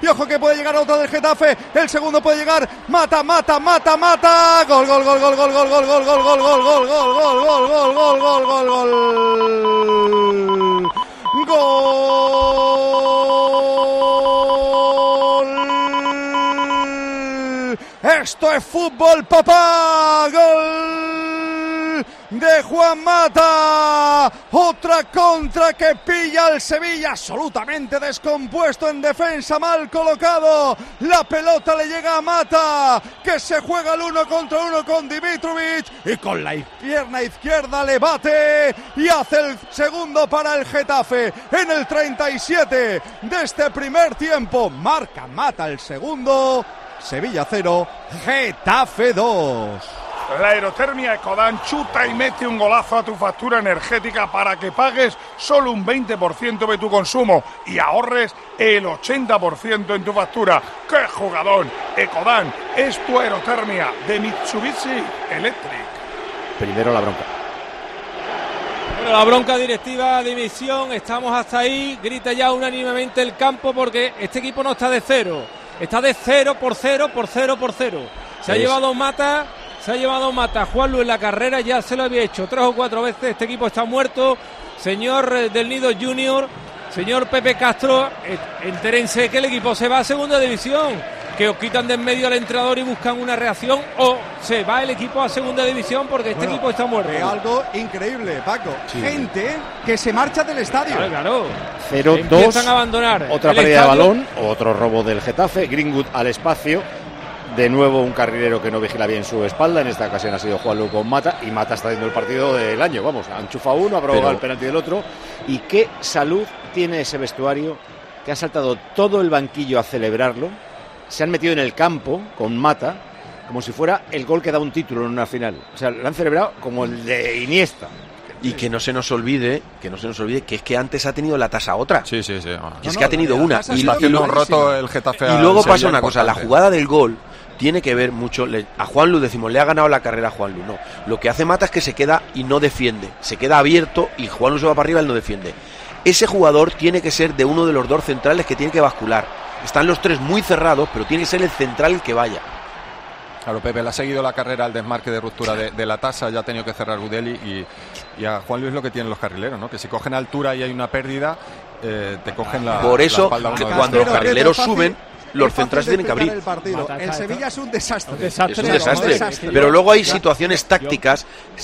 y ojo que puede llegar otro del Getafe, el segundo puede llegar, mata, gol, esto es fútbol, papá, gol de Juan Mata, otra contra que pilla al Sevilla, absolutamente descompuesto en defensa, mal colocado, la pelota le llega a Mata, que se juega el 1 contra 1 con Dimitrovic, y con la pierna izquierda le bate, y hace el segundo para el Getafe, en el 37 de este primer tiempo, marca Mata el segundo, Sevilla 0, Getafe 2. La aerotermia Ecodan chuta y mete un golazo a tu factura energética para que pagues solo un 20% de tu consumo y ahorres el 80% en tu factura. ¡Qué jugadón! Ecodan es tu aerotermia de Mitsubishi Electric. Primero la bronca. Bueno, la bronca directiva, dimisión, estamos hasta ahí, grita ya unánimemente el campo porque este equipo no está de cero, está de 0 por 0 por 0 por 0. Se ha llevado Mata, Juanlu en la carrera, ya se lo había hecho 3 o 4 veces, este equipo está muerto. Señor del Nido Junior, señor Pepe Castro, entérense que el equipo se va a segunda división, que os quitan de en medio al entrenador y buscan una reacción, o se va el equipo a segunda división porque este equipo está muerto. Es algo increíble, Paco. Sí. Gente que se marcha del estadio. Claro. 0-2. Empiezan a abandonar. Otra pérdida de balón, otro robo del Getafe. Greenwood al espacio. De nuevo un carrilero que no vigila bien su espalda. En esta ocasión ha sido Juanlu con Mata. Y Mata está haciendo el partido del año. Vamos, ha enchufado uno, ha provocado el penalti del otro. Y qué salud tiene ese vestuario, que ha saltado todo el banquillo a celebrarlo. Se han metido en el campo con Mata, como si fuera el gol que da un título en una final. O sea, lo han celebrado como el de Iniesta. Y que no se nos olvide que es que antes ha tenido la tasa otra. Sí. Que es que ha tenido una. Y luego roto el Getafe. Y luego pasa una cosa, la jugada del gol tiene que ver mucho. A Juanlu decimos, le ha ganado la carrera a Juanlu. No, lo que hace Mata es que se queda y no defiende. Se queda abierto y Juanlu se va para arriba, él no defiende. Ese jugador tiene que ser de uno de los dos centrales que tiene que bascular. Están los tres muy cerrados, pero tiene que ser el central el que vaya. Claro, Pepe le ha seguido la carrera al desmarque de ruptura de la tasa, ya ha tenido que cerrar Gudeli y a Juan Luis lo que tienen los carrileros, ¿no? Que si cogen altura y hay una pérdida, te cogen la Por eso, la que cuando los carrileros suben, los centrales tienen que abrir. El Sevilla es un desastre. Es un desastre. Pero luego hay situaciones tácticas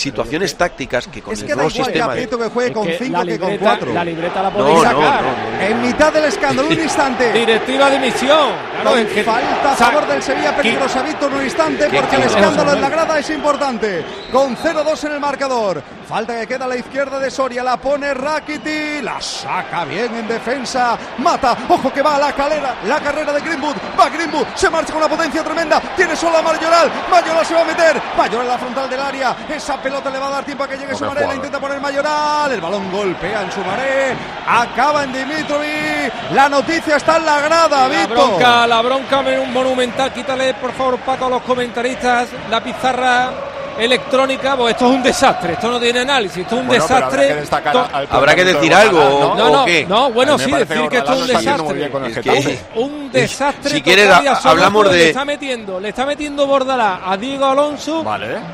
que con el nuevo sistema que juegue con 5 que con 4. La libreta la podéis sacar. En mitad del escándalo, un instante. Directiva de dimisión. Falta a favor del Sevilla, peligrosa Víctor, un instante, porque el escándalo en la grada es importante. Con 0-2 en el marcador. Falta que queda a la izquierda de Soria, la pone Rakiti, la saca bien en defensa. Mata, ojo que va a la carrera de Greenwood. Va Greenwood, se marcha con una potencia tremenda. Tiene solo a Mayoral se va a meter. Mayoral en la frontal del área. Esa pelota le va a dar tiempo a que llegue Sumaré. La intenta poner Mayoral. El balón golpea en Sumaré. Acaba en Dimitrovic. La noticia está en la grada, Víctor. La bronca monumental. Quítale, por favor, Paco, a los comentaristas la pizarra electrónica, pues esto es un desastre, esto no tiene análisis, esto es un desastre. Habrá que decir algo no, ¿o qué? No, bueno, sí, decir que esto es un desastre. Un desastre. Si quieres hablamos de... Le está metiendo Bordalás a Diego Alonso,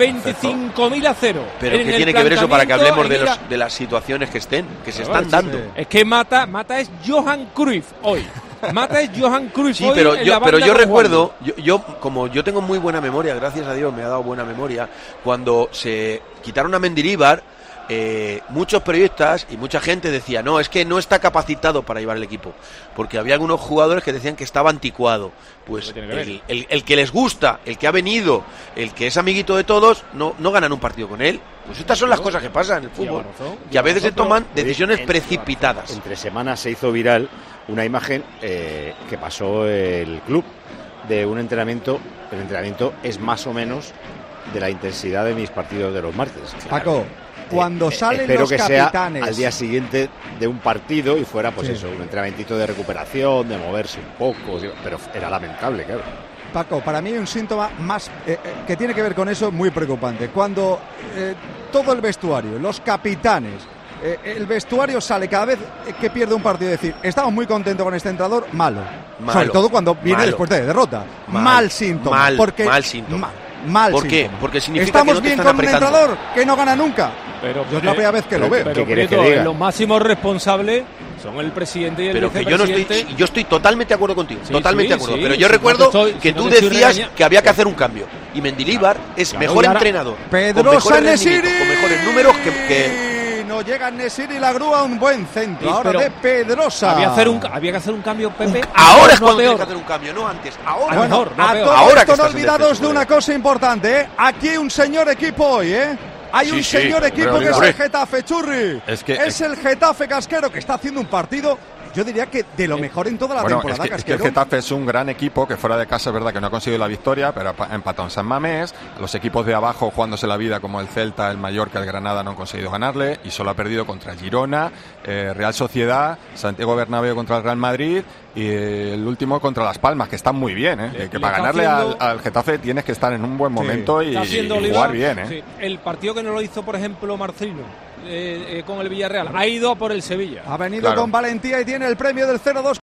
25.000-0. Pero ¿qué tiene que ver eso para que hablemos de las situaciones que se están dando? Es que Mata es Johan Cruyff hoy. Mata es Johan Cruyff. Sí, pero yo recuerdo, como yo tengo muy buena memoria, gracias a Dios me ha dado buena memoria, cuando se quitaron a Mendilibar, muchos periodistas y mucha gente decía, no, es que no está capacitado para llevar el equipo, porque había algunos jugadores que decían que estaba anticuado. Pues el que les gusta, el que ha venido, el que es amiguito de todos, no ganan un partido con él. Pues estas son las cosas que pasan en el fútbol, que a veces se toman decisiones precipitadas. Entre semanas se hizo viral una imagen que pasó el club de un entrenamiento. El entrenamiento es más o menos de la intensidad de mis partidos de los martes. Paco, cuando salen espero los que capitanes, sea al día siguiente de un partido y fuera pues eso, un entrenamiento de recuperación, de moverse un poco, pero era lamentable, claro. Paco, para mí hay un síntoma más que tiene que ver con eso muy preocupante. Cuando todo el vestuario, los capitanes, el vestuario sale cada vez que pierde un partido, decir, estamos muy contentos con este entrenador, malo. Sobre todo cuando viene después de derrota. Mal síntoma. Mal síntoma. ¿Por qué? Porque significa estamos que no te bien están con apretando. un entrenador que no gana nunca. Pero, yo es la primera vez que lo veo. Pero quieres que Prieto, diga? los máximos responsables son el presidente y el pero que vicepresidente. yo estoy totalmente de acuerdo contigo, Sí, totalmente sí, de acuerdo. sí, pero yo si recuerdo no te estoy- que si no tú te estoy decías regañando. que había que hacer un cambio. Y Mendilibar es Claro, mejor y ahora entrenador, Pedrosa con mejores Nesiri. rendimientos, con mejores números que No llega Nesiri y la grúa, un buen centro. Sí, Ahora pero de Pedrosa. Había que hacer un cambio, Pepe. ahora es no cuando tienes peor. que hacer un cambio, no antes. Ahora. Ah, mejor, no a peor. todo Ahora que esto no estás en olvidados descenso, de una cosa importante, ¿eh? Aquí un señor equipo hoy, ¿eh? Hay Sí, un sí, señor equipo hombre, que es hombre. el Getafe, Churri. Es el Getafe Casquero que está haciendo un partido, yo diría que de lo mejor en toda la Bueno, temporada, es que el Casquero. Getafe es un gran equipo que fuera de casa es verdad que no ha conseguido la victoria, pero empató en San Mamés. Los equipos de abajo jugándose la vida como el Celta, el Mallorca, el Granada no han conseguido ganarle y solo ha perdido contra el Girona, Real Sociedad, Santiago Bernabéu contra el Real Madrid y el último contra Las Palmas, que están muy bien, ¿eh? Que para está ganarle haciendo- al Getafe tienes que estar en un buen momento y Está haciendo Oliva, jugar bien, ¿eh? sí. El partido que no lo hizo, por ejemplo, Marcelino con el Villarreal, ha ido a por el Sevilla. Ha venido Claro. con valentía y tiene el premio del 0-2